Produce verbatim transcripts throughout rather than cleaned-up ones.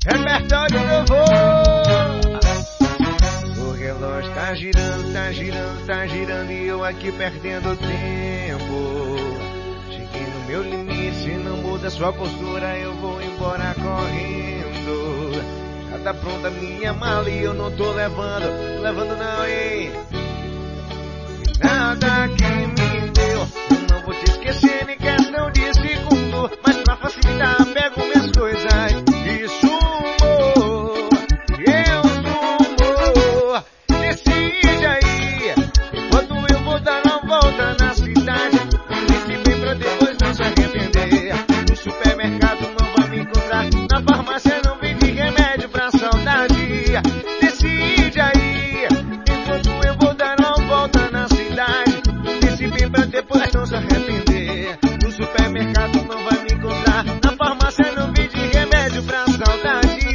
Repertório novo. O relógio tá girando, tá girando, tá girando e eu aqui perdendo tempo. Cheguei no meu limite, se não muda sua postura eu vou embora correndo. Já tá pronta minha mala e eu não tô levando, levando não, hein? Nada que me deu, eu não vou te esquecer em questão de segundo, mas pra facilitar pego minhas coisas e sumo, eu sumo. Decide aí, enquanto eu vou dar uma volta na cidade, pense bem pra depois não se arrepender. No supermercado não vai me encontrar, na farmácia não vende remédio pra saudade. Decide aí, enquanto eu vou dar uma volta na cidade, pense bem pra depois não se arrepender. No supermercado não vai me encontrar, na farmácia não vende remédio pra saudade.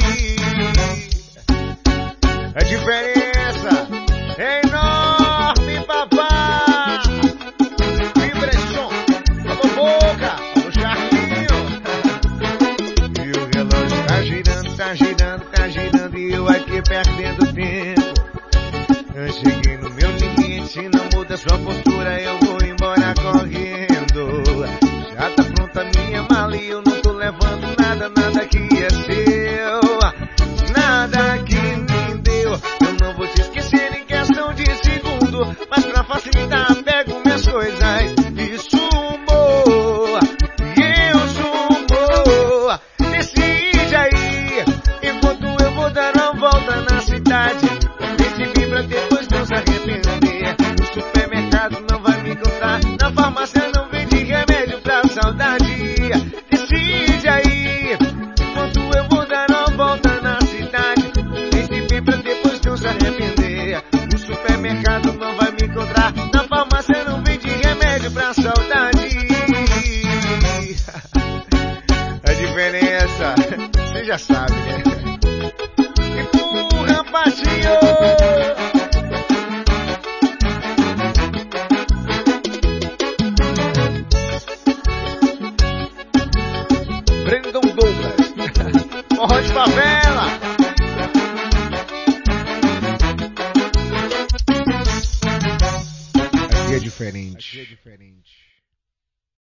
A diferença é enorme, papá. Vibração, alô Boca, alô Charlinho. E o relógio tá girando, tá girando, tá girando e eu aqui perdendo tempo. Eu cheguei no meu limite, se não muda sua postura eu vou embora correndo. Já tá pronta minha mala e eu não tô levando nada, nada que é seu. Nada que me deu, eu não vou te esquecer em questão de segundo, mas pra facilitar pego minhas coisas e sumo, e eu sumo. Decide aí, enquanto eu vou dar uma volta na cidade, decidi pra depois não se arrepender. No supermercado não vai me encontrar, na farmácia não vende remédio pra saudade. Decide aí, enquanto eu vou dar uma volta na cidade, decidi pra depois não se arrepender. No supermercado não vai me encontrar, na farmácia não vende remédio pra saudade. A diferença, você já sabe, né? Empurra, patinho! Brandon Douglas, forró de favela. Aqui é diferente. Aqui é diferente.